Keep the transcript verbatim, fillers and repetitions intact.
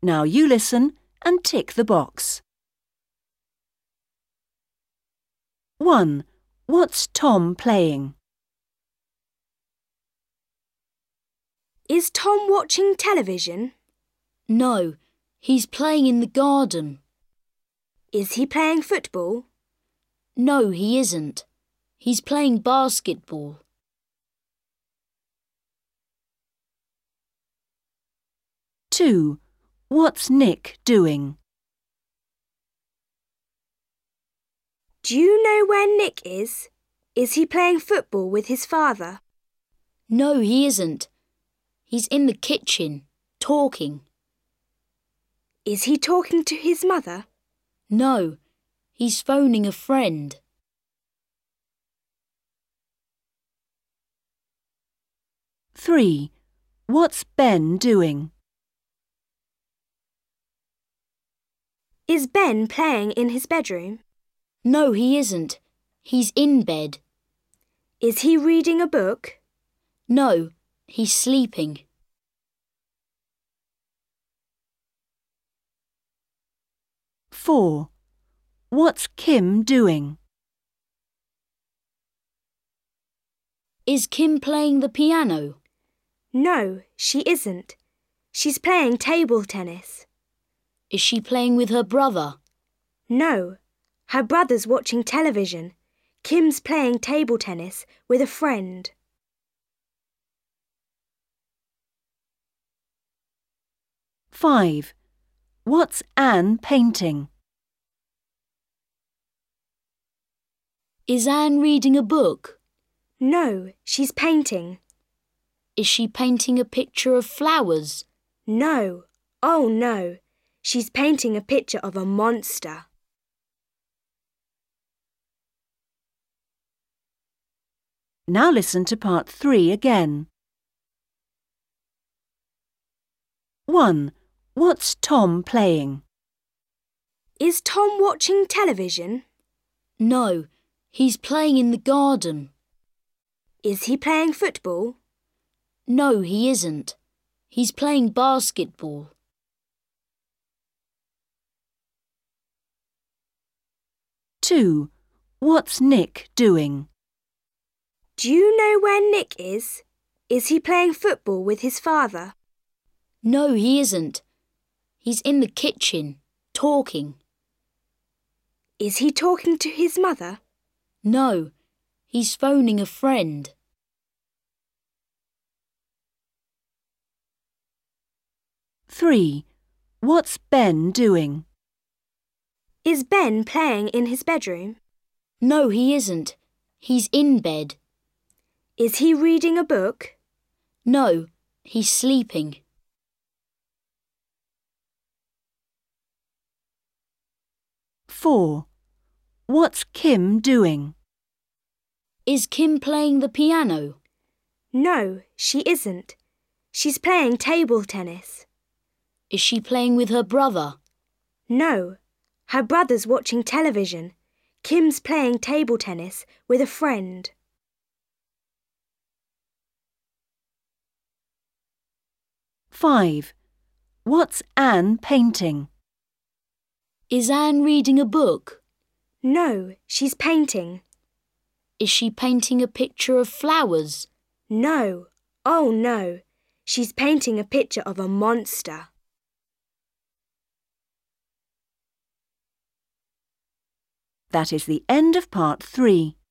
Now you listen and tick the box. one. What's Tom playing? Is Tom watching television? No, he's playing in the garden. Is he playing football? No, he isn't. He's playing basketball. two. What's Nick doing? Do you know where Nick is? Is he playing football with his father? No, he isn't. He's in the kitchen, talking. Is he talking to his mother? No, he's phoning a friend. three. What's Ben doing? Is Ben playing in his bedroom? No, he isn't. He's in bed. Is he reading a book? No, he's sleeping. four. What's Kim doing? Is Kim playing the piano? No, she isn't. She's playing table tennis. Is she playing with her brother? No, her brother's watching television. Kim's playing table tennis with a friend. five. What's Anne painting? Is Anne reading a book? No, she's painting. Is she painting a picture of flowers? No, oh no, she's painting a picture of a monster. Now listen to part three again. one. What's Tom playing? Is Tom watching television? No, he's playing in the garden. Is he playing football? No, he isn't. He's playing basketball. two. What's Nick doing? Do you know where Nick is? Is he playing football with his father? No, he isn't. He's in the kitchen, talking. Is he talking to his mother? No, he's phoning a friend. three. What's Ben doing? Is Ben playing in his bedroom? No, he isn't. He's in bed. Is he reading a book? No, he's sleeping. four. What's Kim doing? Is Kim playing the piano? No, she isn't. She's playing table tennis. Is she playing with her brother? No, her brother's watching television. Kim's playing table tennis with a friend. five. What's Anne painting? Is Anne reading a book? No, she's painting. Is she painting a picture of flowers? No, oh no, she's painting a picture of a monster. That is the end of part three.